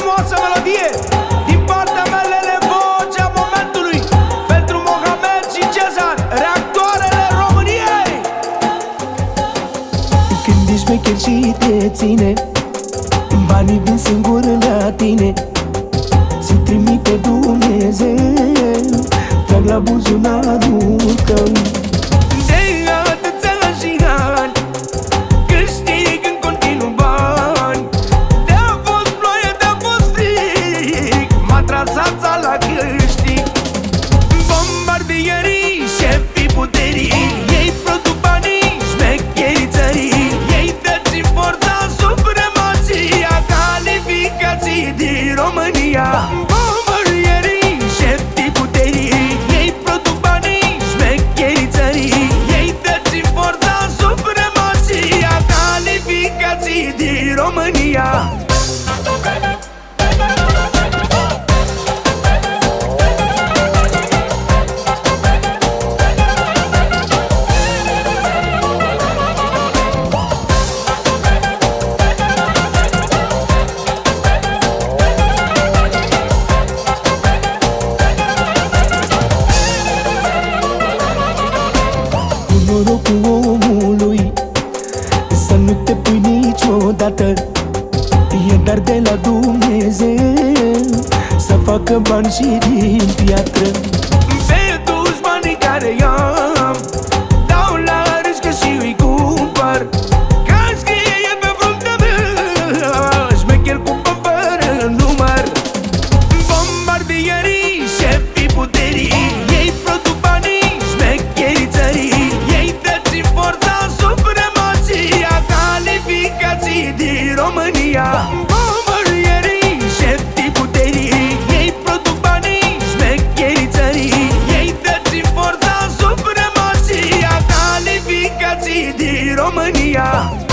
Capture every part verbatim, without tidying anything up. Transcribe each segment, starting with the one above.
frumoasă melodie din partea mele, vocea momentului pentru Mohamed și Cezar, reactoarele României. Când ești șmecher și te ține, banii vin singur la tine. Ți-i trimit pe Dumnezeu, trag la buzunarul tău. De atâția și ani câștig în continuu bani. De-a fost ploaie, de-a fost frig, m-a trasat țara la câștig. Bombardierii, șefii puterii, ei produc banii, șmecherii țării. Ei dă-ți forța, supremația, calificații din România. Bombardierii, șefii puterii, ei produc banii, șmecherii țării. Ei dă-ți forța, supremația, calificații din România. Norocul omului să nu te pui niciodată, e dar de la Dumnezeu să facă bani și din piatră. Pe dușmanii care i-am dau la râșcă și îi cumpăr, ca scrie pe fruntea mea, șmecher cu bani fără număr. Bombardierii, șefii puterii, ei produc banii, șmecherii țării. Ei dă-ți forța, supremația, calificații din România. Bombardierii, șefii puterii, ei produc banii, șmecherii țării. Ei dă-ți forța, supremația, calificații din România.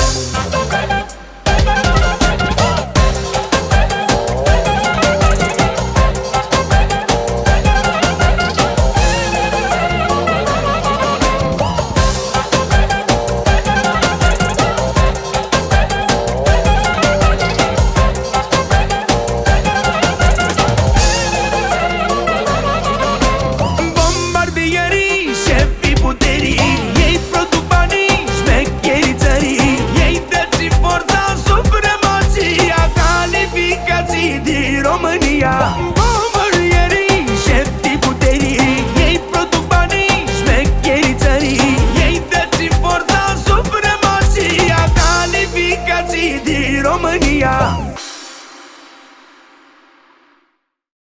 Bombardierii, șefii puterii, ei produc banii, șmecherii țării. Ei dă-ți forța, supremația, calificații din România. Bombardierii, șefii puterii, ei produc banii, șmecherii țării. Ei dă-ți forța, supremația, calificații din România.